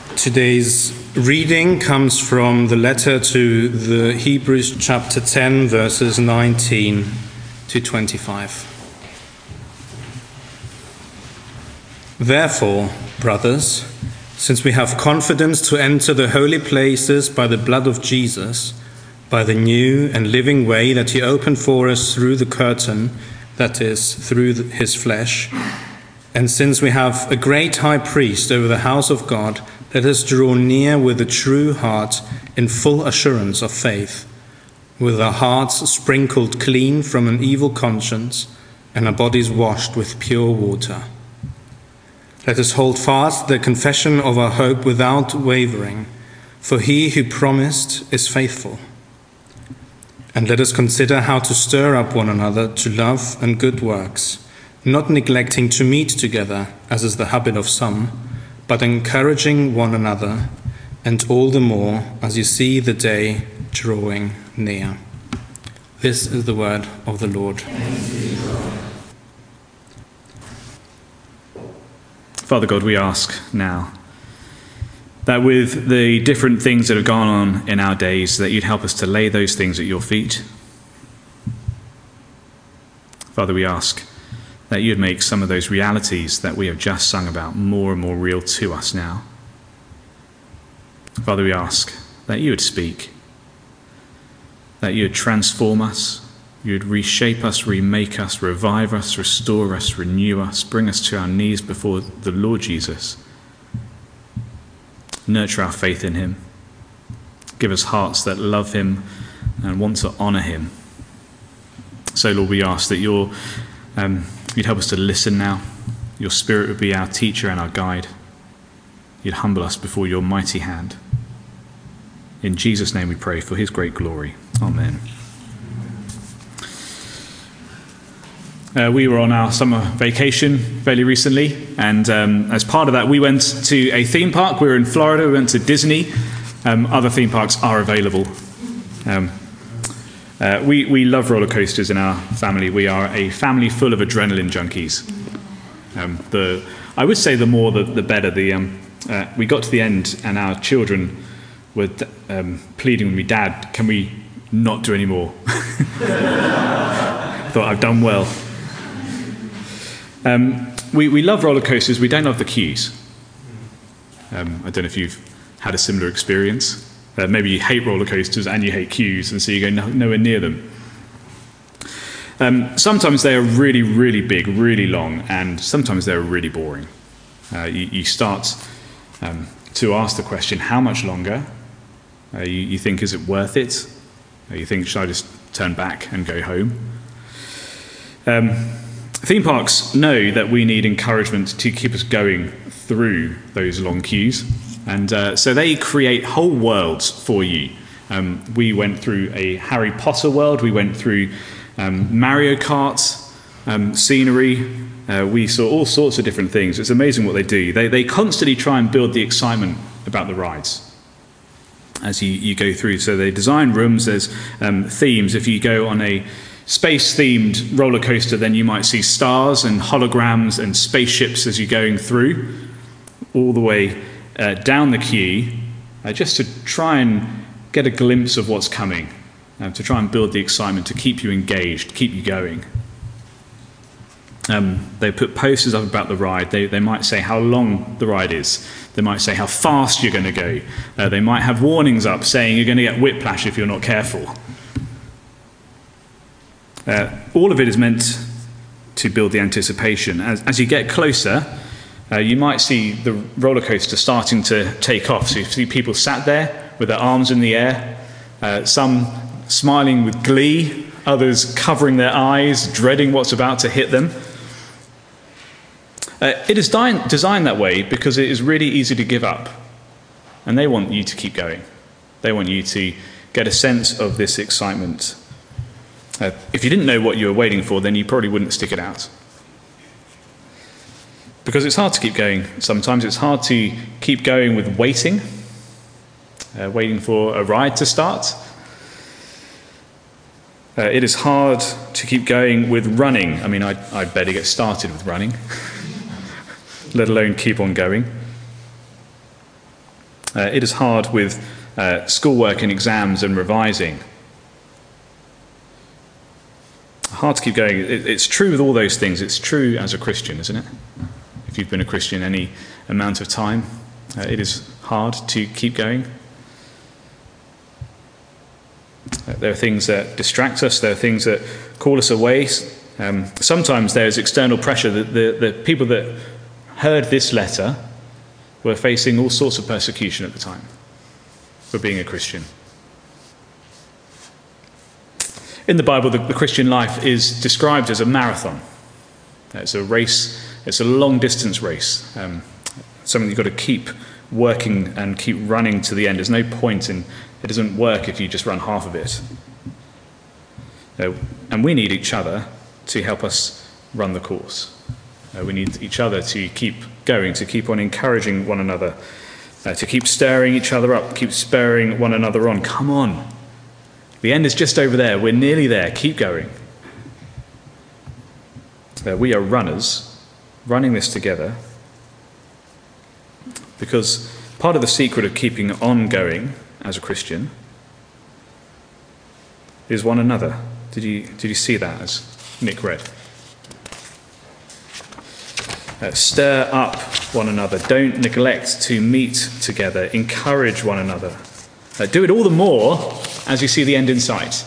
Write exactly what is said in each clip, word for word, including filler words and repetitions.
Today's reading comes from the letter to the Hebrews chapter ten, verses nineteen to twenty-five. Therefore, brothers, since we have confidence to enter the holy places by the blood of Jesus, by the new and living way that he opened for us through the curtain, that is, through his flesh, and since we have a great high priest over the house of God, let us draw near with a true heart in full assurance of faith, with our hearts sprinkled clean from an evil conscience and our bodies washed with pure water. Let us hold fast the confession of our hope without wavering, for he who promised is faithful. And let us consider how to stir up one another to love and good works, not neglecting to meet together, as is the habit of some, but encouraging one another, and all the more as you see the day drawing near. This is the word of the Lord. Father God, we ask now that with the different things that have gone on in our days, that you'd help us to lay those things at your feet. Father, we ask that you'd make some of those realities that we have just sung about more and more real to us now. Father, we ask that you would speak, that you would transform us, you would reshape us, remake us, revive us, restore us, renew us, bring us to our knees before the Lord Jesus. Nurture our faith in him. Give us hearts that love him and want to honour him. So, Lord, we ask that your um, you'd help us to listen now. Your Spirit would be our teacher and our guide. You'd humble us before your mighty hand. In Jesus' name we pray, for his great glory. Amen. Uh, we were on our summer vacation fairly recently, and um, as part of that we went to a theme park. We were in Florida, we went to Disney. Um, other theme parks are available. Um, Uh, we, we love roller coasters in our family. We are a family full of adrenaline junkies. Um, the I would say the more the, the better. The um, uh, we got to the end and our children were um, pleading with me, "Dad, can we not do any more?" Thought I've done well. Um, we, we love roller coasters. We don't love the queues. Um, I don't know if you've had a similar experience. Uh, maybe you hate roller coasters and you hate queues, and so you go no, nowhere near them. Um, sometimes they are really, really big, really long, and sometimes they're really boring. Uh, you, you start um, to ask the question, how much longer? Uh, you, you think, is it worth it? Uh, you think, should I just turn back and go home? Um, theme parks know that we need encouragement to keep us going through those long queues. And uh, so they create whole worlds for you. Um, we went through a Harry Potter world. We went through um, Mario Kart um, scenery. Uh, we saw all sorts of different things. It's amazing what they do. They, they constantly try and build the excitement about the rides as you, you go through. So they design rooms. There's um, themes. If you go on a space-themed roller coaster, then you might see stars and holograms and spaceships as you're going through, all the way Uh, down the queue, uh, just to try and get a glimpse of what's coming, uh, to try and build the excitement, to keep you engaged, keep you going. Um, they put posters up about the ride. They, they might say how long the ride is. They might say how fast you're going to go. Uh, they might have warnings up saying you're going to get whiplash if you're not careful. Uh, all of it is meant to build the anticipation. As, as you get closer, Uh, you might see the roller coaster starting to take off. So you see people sat there with their arms in the air, uh, some smiling with glee, others covering their eyes, dreading what's about to hit them. Uh, it is di- designed that way because it is really easy to give up. And they want you to keep going. They want you to get a sense of this excitement. Uh, if you didn't know what you were waiting for, then you probably wouldn't stick it out. Because it's hard to keep going. Sometimes it's hard to keep going with waiting, uh, waiting for a ride to start. Uh, it is hard to keep going with running. I mean, I'd, I'd better get started with running, let alone keep on going. Uh, it is hard with uh, schoolwork and exams and revising. Hard to keep going. It, it's true with all those things. It's true as a Christian, isn't it? If you've been a Christian any amount of time, uh, it is hard to keep going. Uh, there are things that distract us. There are things that call us away. Um, sometimes there's external pressure. The, the, the people that heard this letter were facing all sorts of persecution at the time for being a Christian. In the Bible, the, the Christian life is described as a marathon. It's a race, it's a long-distance race, um, something you've got to keep working and keep running to the end. There's no point in, it doesn't work if you just run half of it. Uh, and we need each other to help us run the course. Uh, we need each other to keep going, to keep on encouraging one another, uh, to keep stirring each other up, keep spurring one another on. Come on. The end is just over there. We're nearly there. Keep going. Uh, we are runners, running this together, because part of the secret of keeping on going as a Christian is one another. Did you, did you see that as Nick read? Uh, stir up one another. Don't neglect to meet together. Encourage one another. Uh, do it all the more as you see the end in sight.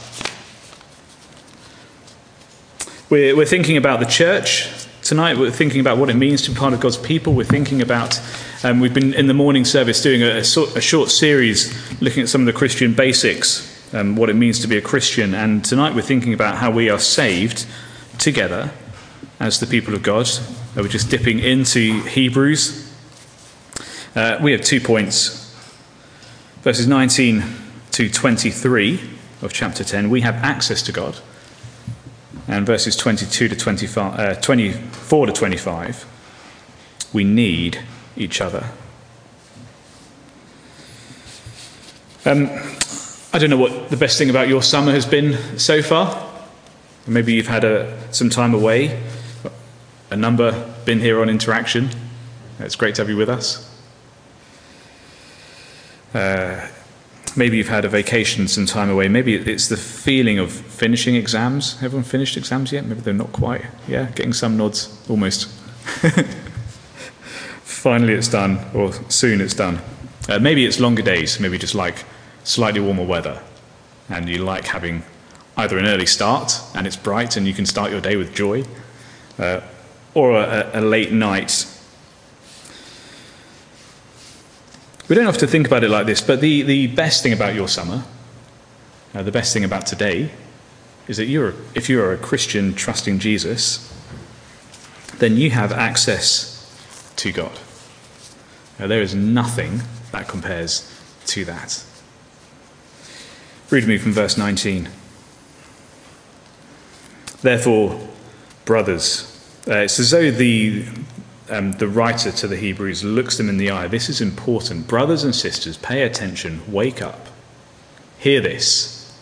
We're, we're thinking about the church tonight. We're thinking about what it means to be part of God's people. We're thinking about, um, we've been in the morning service doing a, a, sort, a short series looking at some of the Christian basics, um, what it means to be a Christian. And tonight we're thinking about how we are saved together as the people of God. Uh, we're just dipping into Hebrews. Uh, we have two points. Verses nineteen to twenty-three of chapter ten, we have access to God. And verses twenty-two to twenty-five, uh, twenty-four to twenty-five, we need each other. Um, I don't know what the best thing about your summer has been so far. Maybe you've had a, some time away. A number been here on Interaction. It's great to have you with us. Uh, maybe you've had a vacation, some time away. Maybe it's the feeling of finishing exams. Everyone finished exams yet? Maybe they're not quite. Yeah, getting some nods, almost. Finally it's done, or soon it's done. Uh, maybe it's longer days. Maybe just like slightly warmer weather. And you like having either an early start, and it's bright, and you can start your day with joy, uh, or a, a late night. We don't have to think about it like this, but the, the best thing about your summer, uh, the best thing about today, is that you're, if you are a Christian trusting Jesus, then you have access to God. Now, there is nothing that compares to that. Read me from verse nineteen. Therefore, brothers, uh, it's as though the Um, the writer to the Hebrews looks them in the eye. This is important. Brothers and sisters, pay attention. Wake up. Hear this.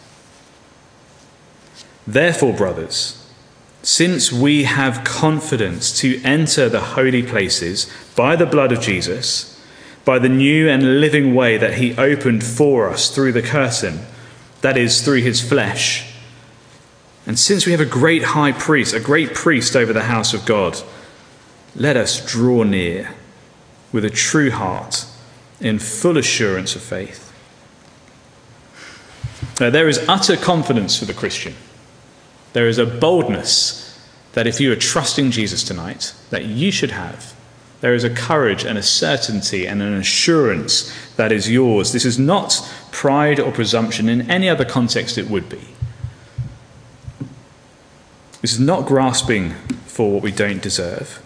Therefore, brothers, since we have confidence to enter the holy places by the blood of Jesus, by the new and living way that he opened for us through the curtain, that is, through his flesh, and since we have a great high priest, a great priest over the house of God, let us draw near with a true heart in full assurance of faith. Now, there is utter confidence for the Christian. There is a boldness that if you are trusting Jesus tonight, that you should have. There is a courage and a certainty and an assurance that is yours. This is not pride or presumption. In any other context it would be. This is not grasping for what we don't deserve.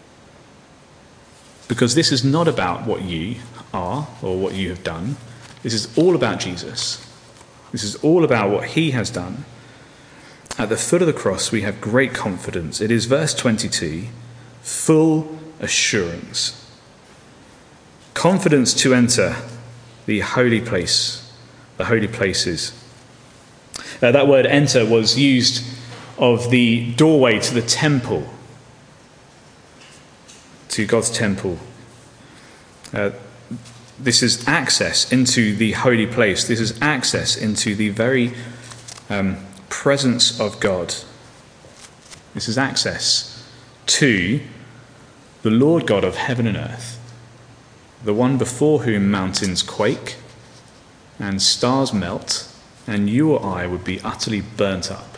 Because this is not about what you are or what you have done. This is all about Jesus. This is all about what he has done. At the foot of the cross, we have great confidence. It is verse twenty-two, full assurance. Confidence to enter the holy place, the holy places. Uh, that word enter was used of the doorway to the temple, to God's temple. Uh, This is access into the holy place. This is access into the very um, presence of God. This is access to the Lord God of heaven and earth, the one before whom mountains quake and stars melt, and you or I would be utterly burnt up.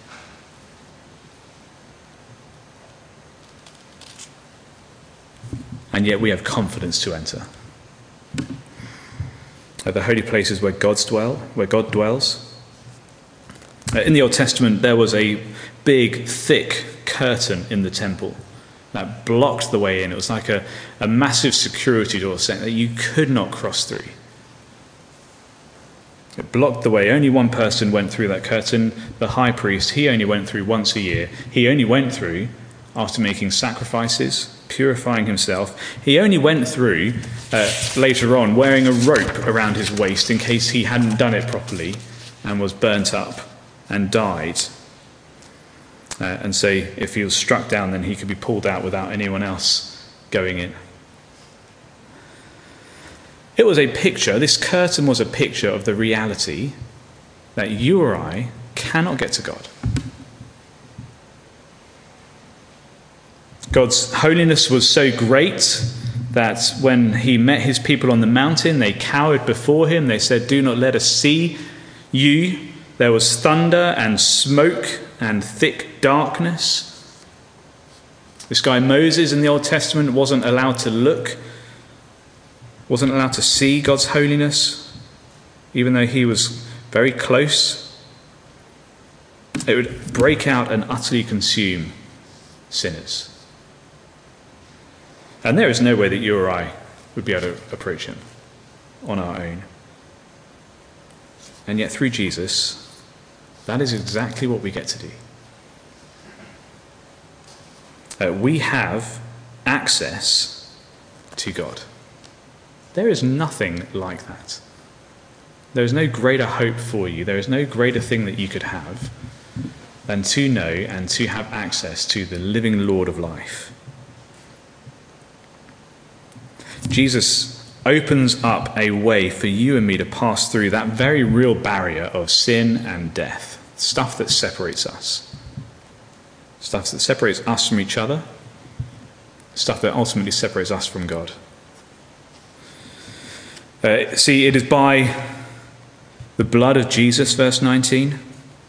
And yet we have confidence to enter. Uh, the holy places where God's dwell, where God dwells. Uh, in the Old Testament, there was a big, thick curtain in the temple that blocked the way in. It was like a, a massive security door saying that you could not cross through. It blocked the way. Only one person went through that curtain, the high priest. He only went through once a year. He only went through after making sacrifices, purifying himself. He only went through uh, later on wearing a rope around his waist in case he hadn't done it properly and was burnt up and died. Uh, and so if he was struck down, then he could be pulled out without anyone else going in. It was a picture, this curtain was a picture of the reality that you or I cannot get to God. God's holiness was so great that when he met his people on the mountain, they cowered before him. They said, "Do not let us see you." There was thunder and smoke and thick darkness. This guy Moses in the Old Testament wasn't allowed to look, wasn't allowed to see God's holiness, even though he was very close. It would break out and utterly consume sinners. And there is no way that you or I would be able to approach him on our own. And yet through Jesus, that is exactly what we get to do. Uh, we have access to God. There is nothing like that. There is no greater hope for you. There is no greater thing that you could have than to know and to have access to the living Lord of life. Jesus opens up a way for you and me to pass through that very real barrier of sin and death, stuff that separates us, stuff that separates us from each other, stuff that ultimately separates us from God. Uh, see, it is by the blood of Jesus, verse nineteen,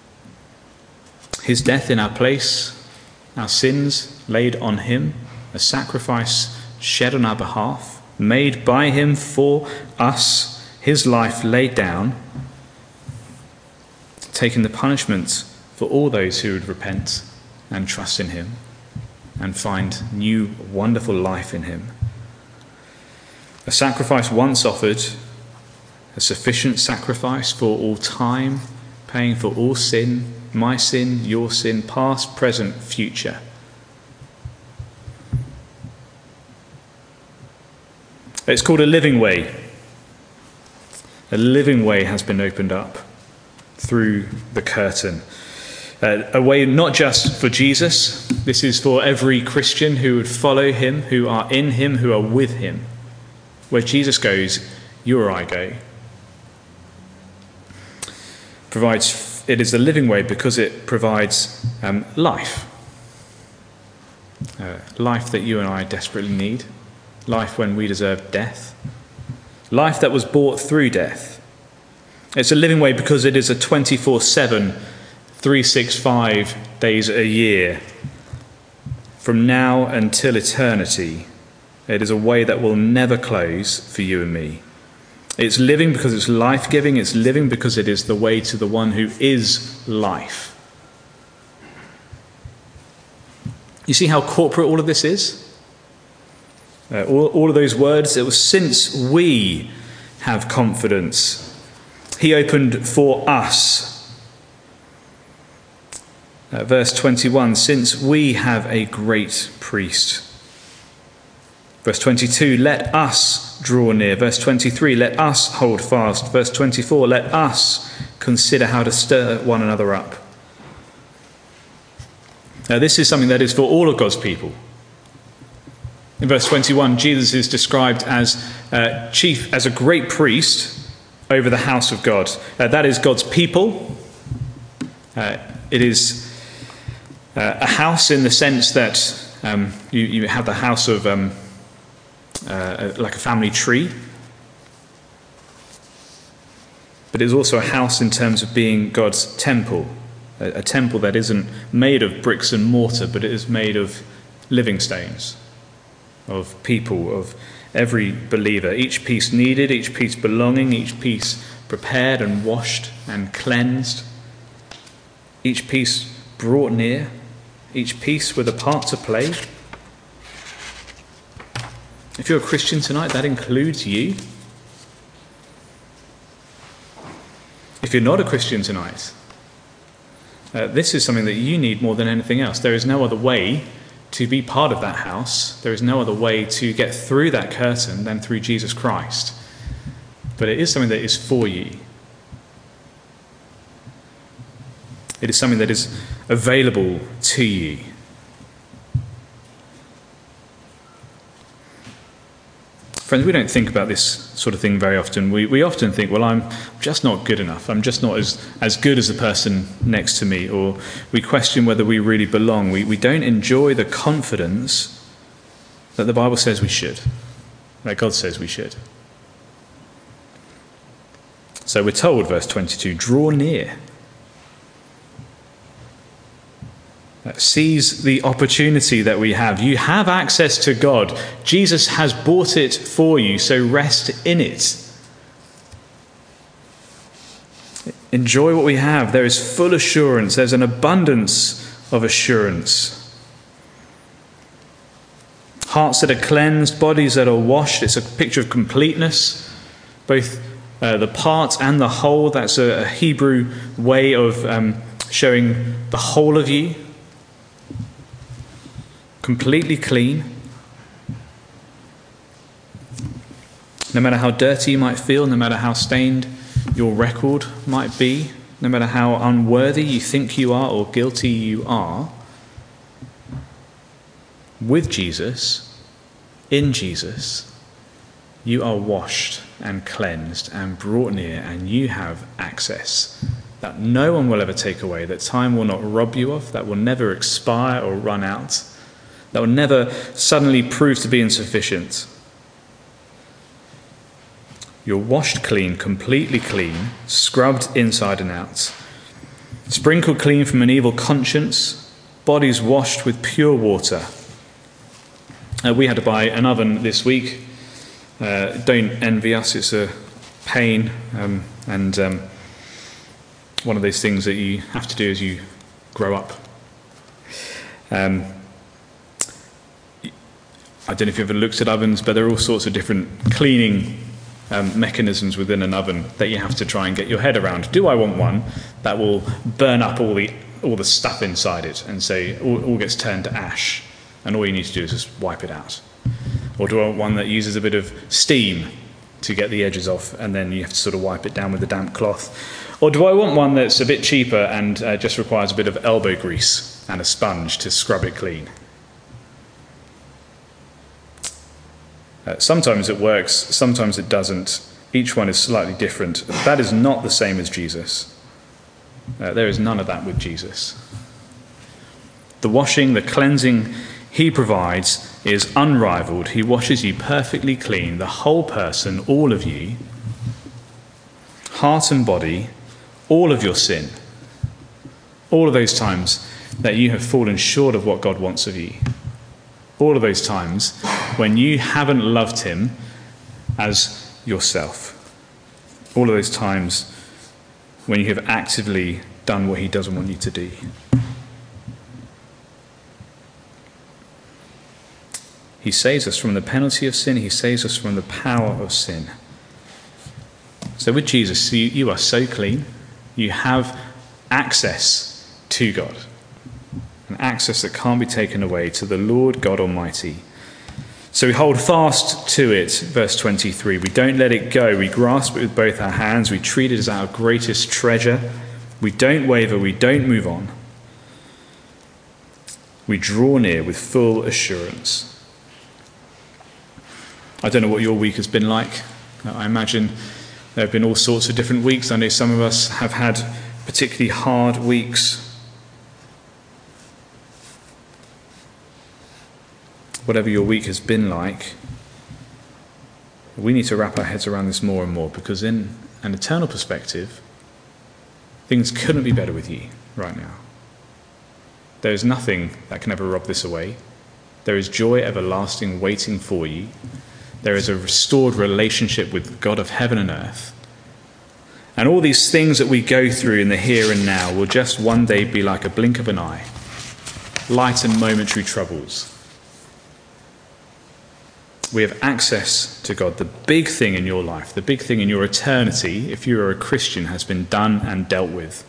his death in our place, our sins laid on him, a sacrifice shed on our behalf, made by him for us, his life laid down, taking the punishment for all those who would repent and trust in him and find new wonderful life in him. A sacrifice once offered, a sufficient sacrifice for all time, paying for all sin, my sin, your sin, past, present, future. It's called a living way. A living way has been opened up through the curtain. Uh, a way not just for Jesus. This is for every Christian who would follow him, who are in him, who are with him. Where Jesus goes, you or I go. Provides, it is a living way because it provides um, life. Uh, life that you and I desperately need. Life when we deserve death. Life that was bought through death. It's a living way because it is a twenty-four seven, three sixty-five days a year. From now until eternity. It is a way that will never close for you and me. It's living because it's life-giving. It's living because it is the way to the one who is life. You see how corporate all of this is? Uh, all, all of those words, it was since we have confidence. He opened for us. Uh, verse twenty-one, since we have a great priest. Verse twenty-two, let us draw near. Verse twenty-three, let us hold fast. Verse twenty-four, let us consider how to stir one another up. Now this is something that is for all of God's people. In verse twenty-one, Jesus is described as uh, chief, as a great priest over the house of God. Uh, that is God's people. Uh, it is uh, a house in the sense that um, you, you have the house of um, uh, like a family tree. But it is also a house in terms of being God's temple, a, a temple that isn't made of bricks and mortar, but it is made of living stones, of people, of every believer, each piece needed, each piece belonging, each piece prepared and washed and cleansed, each piece brought near, each piece with a part to play. If you're a Christian tonight, that includes you. If you're not a Christian tonight, uh, this is something that you need more than anything else. There is no other way to be part of that house. There is no other way to get through that curtain than through Jesus Christ. But it is something that is for you. It is something that is available to you. Friends, we don't think about this sort of thing very often. We we often think, well, I'm just not good enough. I'm just not as, as good as the person next to me. Or we question whether we really belong. We, we don't enjoy the confidence that the Bible says we should, that God says we should. So we're told, verse twenty-two, draw near. Seize the opportunity that we have. You have access to God. Jesus has bought it for you, so rest in it. Enjoy what we have. There is full assurance. There's an abundance of assurance. Hearts that are cleansed, bodies that are washed. It's a picture of completeness, both uh, the part and the whole. That's a, a Hebrew way of um, showing the whole of you. Completely clean. No matter how dirty you might feel, no matter how stained your record might be, no matter how unworthy you think you are or guilty you are, with Jesus, in Jesus, you are washed and cleansed and brought near, and you have access that no one will ever take away, that time will not rob you of, that will never expire or run out, that will never suddenly prove to be insufficient. You're washed clean, completely clean, scrubbed inside and out, sprinkled clean from an evil conscience, bodies washed with pure water. Uh, we had to buy an oven this week. Uh, don't envy us, it's a pain, um, and um, one of those things that you have to do as you grow up. Um, I don't know if you've ever looked at ovens, but there are all sorts of different cleaning um, mechanisms within an oven that you have to try and get your head around. Do I want one that will burn up all the all the stuff inside it and say all, all gets turned to ash, and all you need to do is just wipe it out? Or do I want one that uses a bit of steam to get the edges off, and then you have to sort of wipe it down with a damp cloth? Or do I want one that's a bit cheaper and uh, just requires a bit of elbow grease and a sponge to scrub it clean? Uh, sometimes it works, sometimes it doesn't. Each one is slightly different. That is not the same as Jesus. Uh, there is none of that with Jesus. The washing, the cleansing he provides is unrivaled. He washes you perfectly clean, the whole person, all of you, heart and body, all of your sin, all of those times that you have fallen short of what God wants of you. All of those times when you haven't loved him as yourself. All of those times when you have actively done what he doesn't want you to do. He saves us from the penalty of sin. He saves us from the power of sin. So with Jesus, you, you are so clean. You have access to God. An access that can't be taken away to the Lord God Almighty. So we hold fast to it, verse twenty-three. We don't let it go. We grasp it with both our hands. We treat it as our greatest treasure. We don't waver. We don't move on. We draw near with full assurance. I don't know what your week has been like. I imagine there have been all sorts of different weeks. I know some of us have had particularly hard weeks. Whatever your week has been like, we need to wrap our heads around this more and more, because in an eternal perspective, things couldn't be better with you right now. There is nothing that can ever rob this away. There is joy everlasting waiting for you. There is a restored relationship with the God of heaven and earth. And all these things that we go through in the here and now will just one day be like a blink of an eye. Light and momentary troubles. We have access to God. The big thing in your life, the big thing in your eternity, if you are a Christian, has been done and dealt with.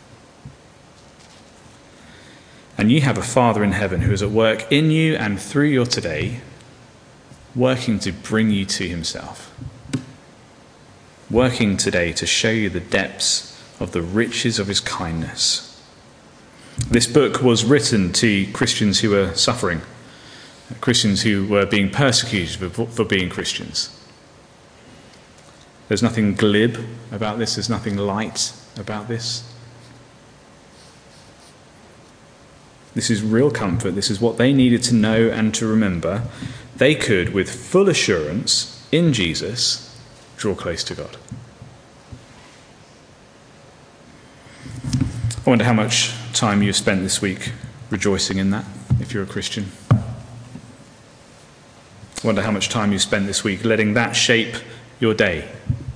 And you have a Father in heaven who is at work in you and through your today, working to bring you to himself. Working today to show you the depths of the riches of his kindness. This book was written to Christians who were suffering, Christians who were being persecuted for, for being Christians. There's nothing glib about this, there's nothing light about this. This is real comfort. This is what they needed to know and to remember. They could, with full assurance in Jesus, draw close to God. I wonder how much time you've spent this week rejoicing in that, if you're a Christian. I wonder how much time you spent this week letting that shape your day.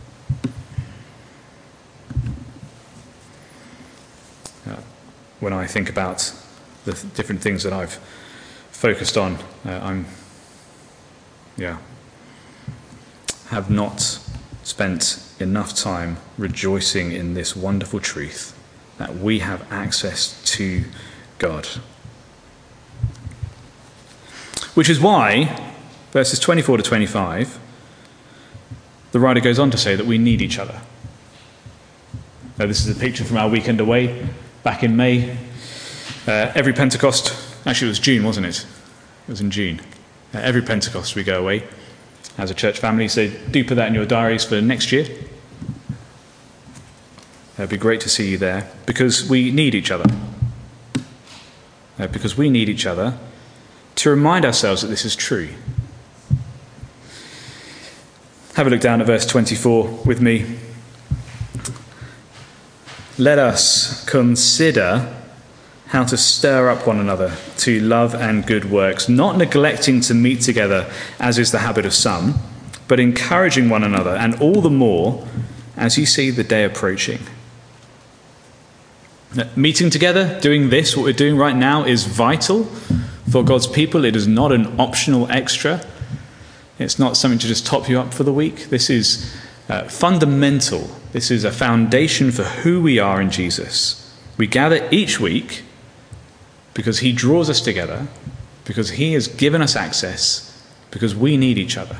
Uh, when I think about the th- different things that I've focused on, uh, I'm, yeah, have not spent enough time rejoicing in this wonderful truth that we have access to God. Which is why, verses twenty-four to twenty-five, the writer goes on to say that we need each other. Now, this is a picture from our weekend away back in May. Uh, every Pentecost, actually it was June, wasn't it? It was in June. Uh, every Pentecost we go away as a church family, so do put that in your diaries for next year. It'd be great to see you there, because we need each other. Uh, because we need each other to remind ourselves that this is true. Have a look down at verse twenty-four with me. Let us consider how to stir up one another to love and good works, not neglecting to meet together, as is the habit of some, but encouraging one another, and all the more as you see the day approaching. Meeting together, doing this, what we're doing right now, is vital for God's people. It is not an optional extra. It's not something to just top you up for the week. This is uh, fundamental. This is a foundation for who we are in Jesus. We gather each week because he draws us together, because he has given us access, because we need each other.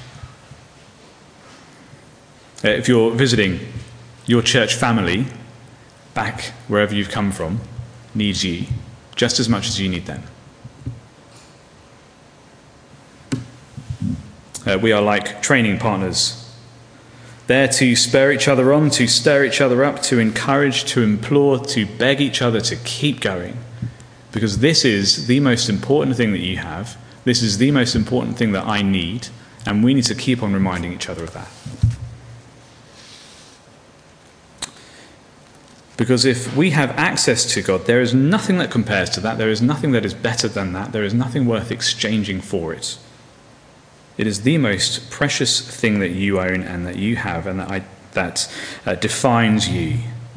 Uh, if you're visiting, your church family, back wherever you've come from, needs you just as much as you need them. Uh, we are like training partners, there to spur each other on, to stir each other up, to encourage, to implore, to beg each other to keep going. Because this is the most important thing that you have. This is the most important thing that I need. And we need to keep on reminding each other of that. Because if we have access to God, there is nothing that compares to that. There is nothing that is better than that. There is nothing worth exchanging for it. It is the most precious thing that you own and that you have, and that, I, that uh, defines you.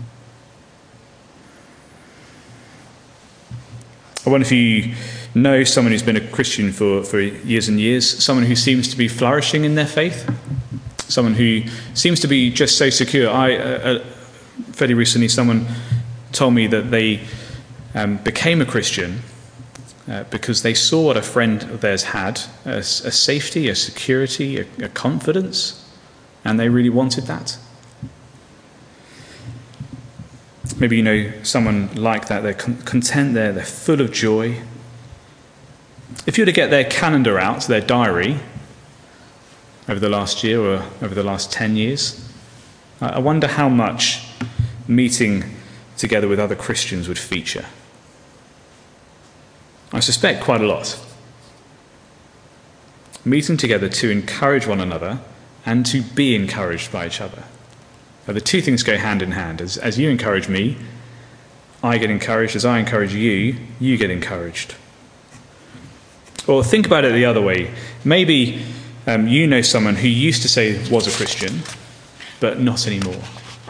I wonder if you know someone who's been a Christian for, for years and years, someone who seems to be flourishing in their faith, someone who seems to be just so secure. I uh, fairly recently, someone told me that they um, became a Christian uh, because they saw what a friend of theirs had, a, a safety, a security, a, a confidence, and they really wanted that. Maybe you know someone like that. They're con- content there, they're full of joy. If you were to get their calendar out, their diary, over the last year or over the last ten years? I wonder how much meeting together with other Christians would feature. I suspect quite a lot. Meeting together to encourage one another and to be encouraged by each other. Now, the two things go hand in hand. As, as you encourage me, I get encouraged. As I encourage you, you get encouraged. Or think about it the other way. Maybe um, you know someone who used to say was a Christian, but not anymore.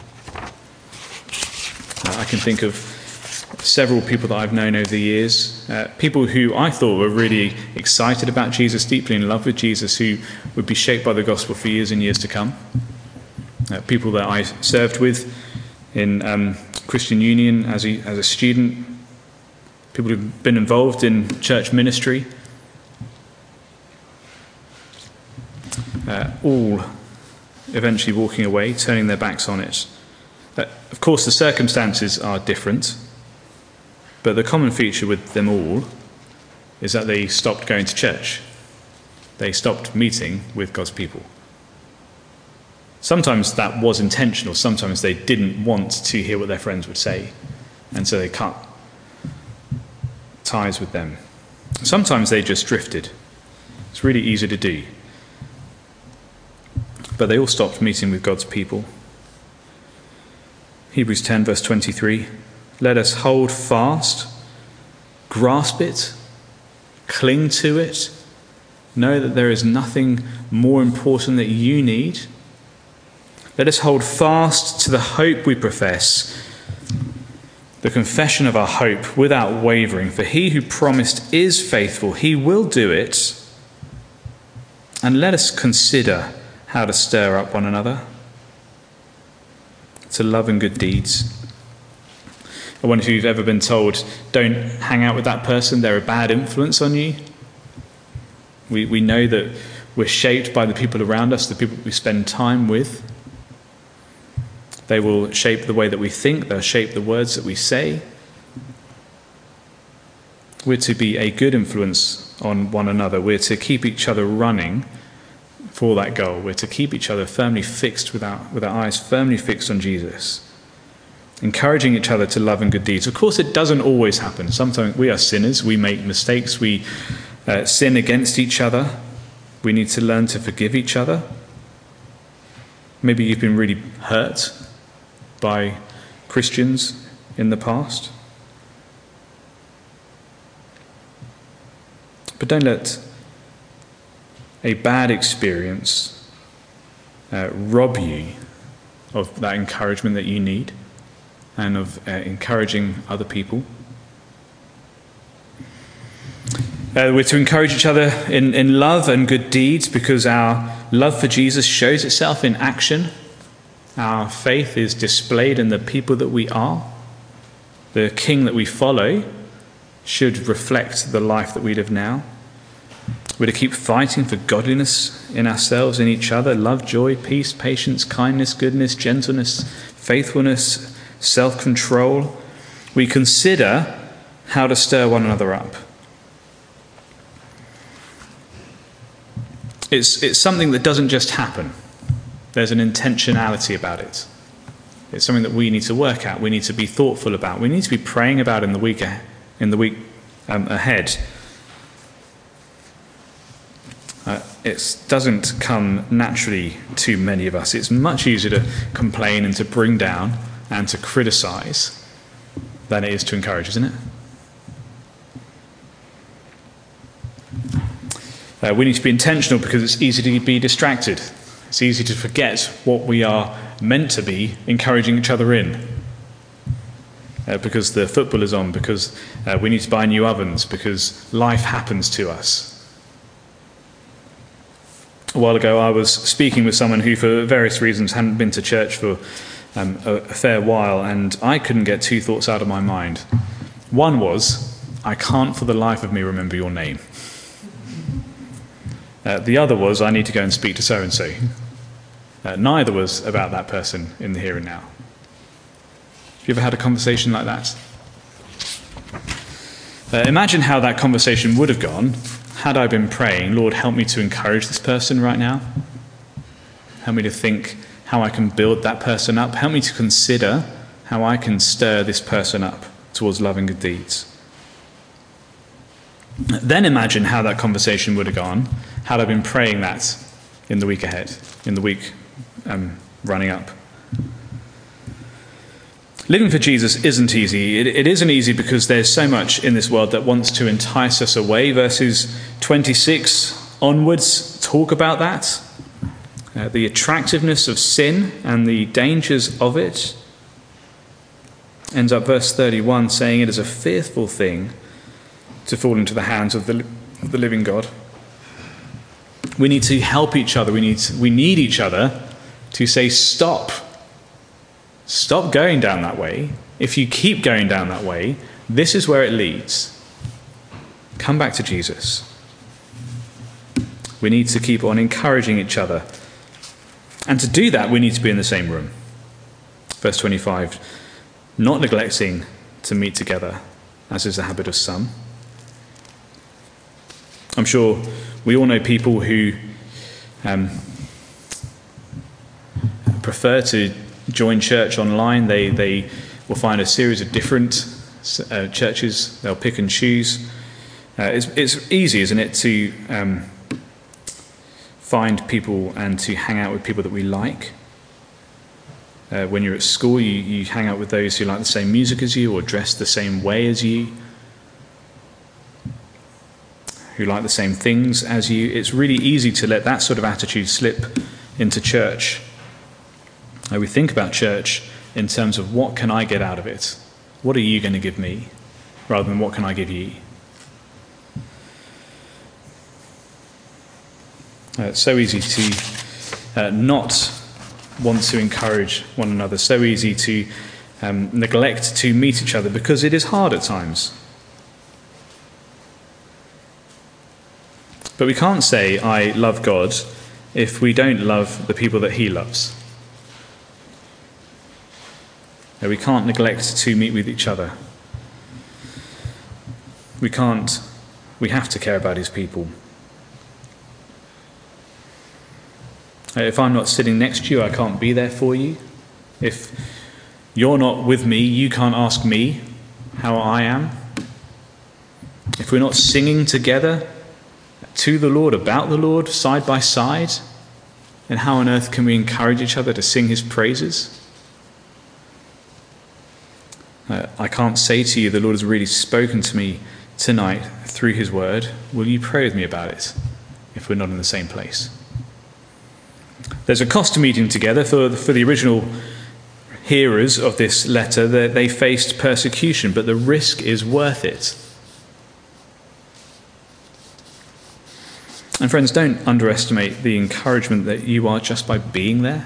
Uh, I can think of several people that I've known over the years, uh, people who I thought were really excited about Jesus, deeply in love with Jesus, who would be shaped by the gospel for years and years to come. Uh, people that I served with in um, Christian Union as a, as a student, people who've been involved in church ministry, uh, all eventually walking away, turning their backs on it. Uh, of course, the circumstances are different. But the common feature with them all is that they stopped going to church. They stopped meeting with God's people. Sometimes that was intentional. Sometimes they didn't want to hear what their friends would say, and so they cut ties with them. Sometimes they just drifted. It's really easy to do. But they all stopped meeting with God's people. Hebrews ten, verse twenty-three. Let us hold fast, grasp it, cling to it, know that there is nothing more important that you need. Let us hold fast to the hope we profess, the confession of our hope without wavering, for he who promised is faithful, he will do it. And let us consider how to stir up one another to love and good deeds. I wonder if you've ever been told, don't hang out with that person, they're a bad influence on you. We we know that we're shaped by the people around us, the people we spend time with. They will shape the way that we think, they'll shape the words that we say. We're to be a good influence on one another. We're to keep each other running for that goal. We're to keep each other firmly fixed with our, with our eyes firmly fixed on Jesus. Encouraging each other to love and good deeds. Of course, it doesn't always happen. Sometimes we are sinners. We make mistakes. We uh, sin against each other. We need to learn to forgive each other. Maybe you've been really hurt by Christians in the past. But don't let a bad experience uh, rob you of that encouragement that you need, and of uh, encouraging other people. Uh, we're to encourage each other in, in love and good deeds, because our love for Jesus shows itself in action. Our faith is displayed in the people that we are. The King that we follow should reflect the life that we live now. We're to keep fighting for godliness in ourselves, in each other, love, joy, peace, patience, kindness, goodness, gentleness, faithfulness, self-control. We consider how to stir one another up. It's, it's something that doesn't just happen. There's an intentionality about it. It's something that we need to work at. We need to be thoughtful about. We need to be praying about in the week, in the week um, ahead. Uh, it doesn't come naturally to many of us. It's much easier to complain and to bring down and to criticize than it is to encourage, isn't it? Uh, we need to be intentional, because it's easy to be distracted. It's easy to forget what we are meant to be encouraging each other in. Uh, because the football is on, because uh, we need to buy new ovens, because life happens to us. A while ago, I was speaking with someone who, for various reasons, hadn't been to church for um, a, a fair while, and I couldn't get two thoughts out of my mind. One was, I can't for the life of me remember your name. Uh, the other was, I need to go and speak to so-and-so. Uh, neither was about that person in the here and now. Have you ever had a conversation like that? Uh, imagine how that conversation would have gone had I been praying, Lord, help me to encourage this person right now. Help me to think how I can build that person up. Help me to consider how I can stir this person up towards love and good deeds. Then imagine how that conversation would have gone had I been praying that in the week ahead, in the week um, running up. Living for Jesus isn't easy. It, it isn't easy because there's so much in this world that wants to entice us away. Verses twenty-six onwards talk about that. Uh, the attractiveness of sin and the dangers of it. Ends up verse thirty-one saying it is a fearful thing to fall into the hands of the, of the living God. We need to help each other. We need to, we need each other to say stop. Stop going down that way. If you keep going down that way, this is where it leads. Come back to Jesus. We need to keep on encouraging each other. And to do that, we need to be in the same room. Verse twenty-five, not neglecting to meet together, as is the habit of some. I'm sure we all know people who um, prefer to join church online. They they will find a series of different uh, churches. They'll pick and choose. Uh, it's, it's easy, isn't it, to um, find people and to hang out with people that we like. Uh, when you're at school, you, you hang out with those who like the same music as you or dress the same way as you, who like the same things as you. It's really easy to let that sort of attitude slip into church. Uh, we think about church in terms of what can I get out of it? What are you going to give me? Rather than what can I give you? Uh, it's so easy to uh, not want to encourage one another. So easy to um, neglect to meet each other because it is hard at times. But we can't say, I love God, if we don't love the people that he loves. We can't neglect to meet with each other. We can't, we have to care about his people. If I'm not sitting next to you, I can't be there for you. If you're not with me, you can't ask me how I am. If we're not singing together to the Lord, about the Lord, side by side, then how on earth can we encourage each other to sing his praises? Uh, I can't say to you, the Lord has really spoken to me tonight through his word. Will you pray with me about it if we're not in the same place? There's a cost to meeting together. For the, for the original hearers of this letter, they, they faced persecution, but the risk is worth it. And friends, don't underestimate the encouragement that you are just by being there.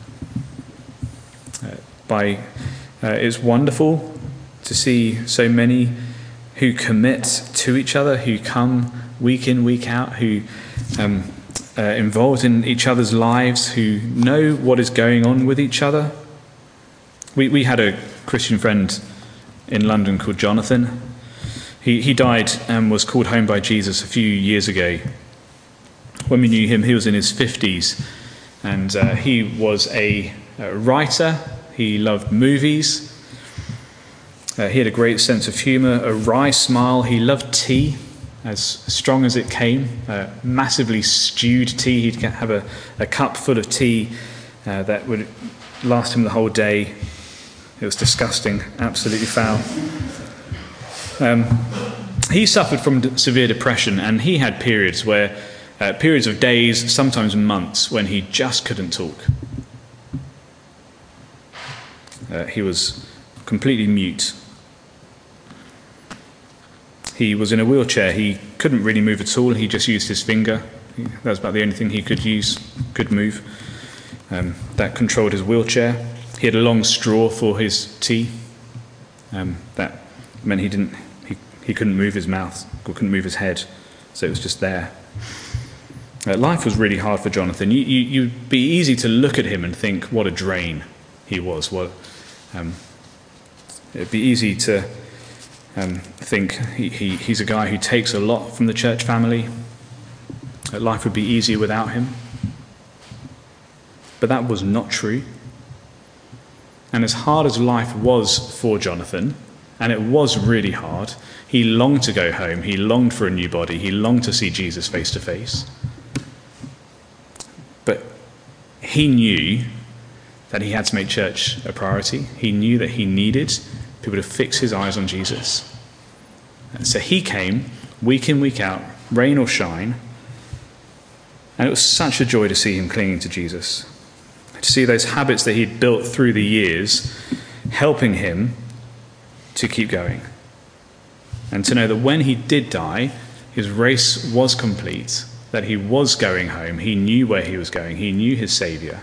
Uh, by uh, it's wonderful to see so many who commit to each other, who come week in, week out, who um, uh, involved in each other's lives, who know what is going on with each other. We we had a Christian friend in London called Jonathan. He he died and was called home by Jesus a few years ago. When we knew him, he was in his fifties, and uh, he was a, a writer. He loved movies. Uh, he had a great sense of humour, a wry smile. He loved tea, as strong as it came, uh, massively stewed tea. He'd have a, a cup full of tea uh, that would last him the whole day. It was disgusting, absolutely foul. Um, he suffered from severe depression, and he had periods where Uh, periods of days, sometimes months, when he just couldn't talk. Uh, he was completely mute. He was in a wheelchair. He couldn't really move at all. He just used his finger. That was about the only thing he could use, could move. Um, that controlled his wheelchair. He had a long straw for his tea. Um, that meant he didn't. He, he couldn't move his mouth, or couldn't move his head, so it was just there. Uh, life was really hard for Jonathan. You, you, you'd be easy to look at him and think, what a drain he was. What, um, it'd be easy to um, think he, he, he's a guy who takes a lot from the church family. Uh, life would be easier without him. But that was not true. And as hard as life was for Jonathan, and it was really hard, he longed to go home. He longed for a new body. He longed to see Jesus face to face. But he knew that he had to make church a priority. He knew that he needed people to fix his eyes on Jesus. And so he came week in, week out, rain or shine. And it was such a joy to see him clinging to Jesus, to see those habits that he'd built through the years helping him to keep going. And to know that when he did die, his race was complete, that he was going home. He knew where he was going. He knew his Saviour.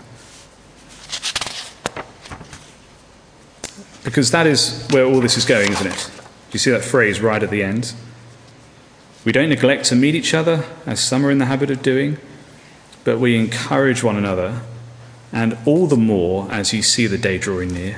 Because that is where all this is going, isn't it? Do you see that phrase right at the end? We don't neglect to meet each other, as some are in the habit of doing, but we encourage one another, and all the more as you see the day drawing near.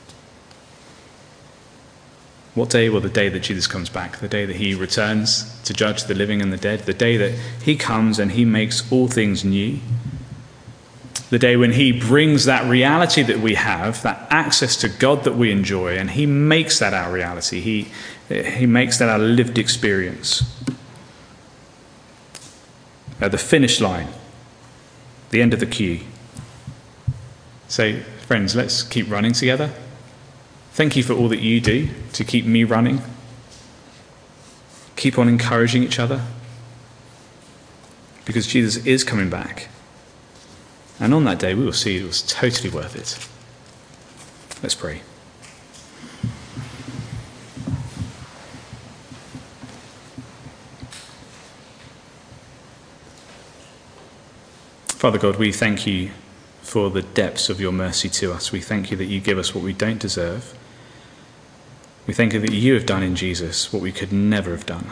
What day? Well, the day that Jesus comes back, the day that he returns to judge the living and the dead, the day that he comes and he makes all things new. The day when he brings that reality that we have, that access to God that we enjoy, and he makes that our reality. He, he makes that our lived experience. At the finish line, the end of the queue. So, friends, let's keep running together. Thank you for all that you do to keep me running. Keep on encouraging each other. Because Jesus is coming back. And on that day, we will see it was totally worth it. Let's pray. Father God, we thank you for the depths of your mercy to us. We thank you that you give us what we don't deserve. We thank you that you have done in Jesus what we could never have done.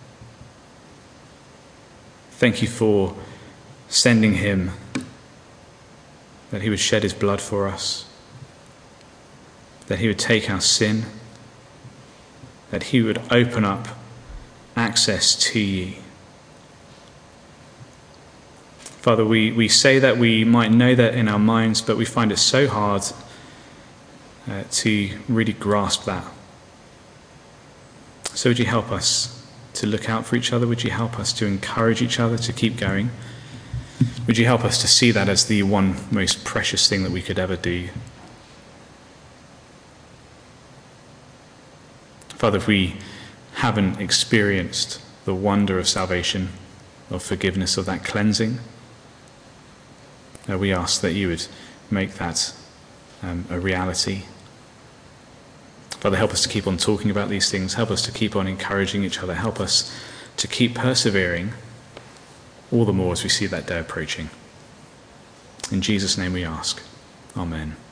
Thank you for sending him, that he would shed his blood for us, that he would take our sin, that he would open up access to you. Father, we, we say that, we might know that in our minds, but we find it so hard uh, to really grasp that. So would you help us to look out for each other? Would you help us to encourage each other to keep going? Would you help us to see that as the one most precious thing that we could ever do? Father, if we haven't experienced the wonder of salvation, of forgiveness, of that cleansing, uh, we ask that you would make that um, a reality. Father, help us to keep on talking about these things. Help us to keep on encouraging each other. Help us to keep persevering, all the more as we see that day approaching. In Jesus' name we ask. Amen.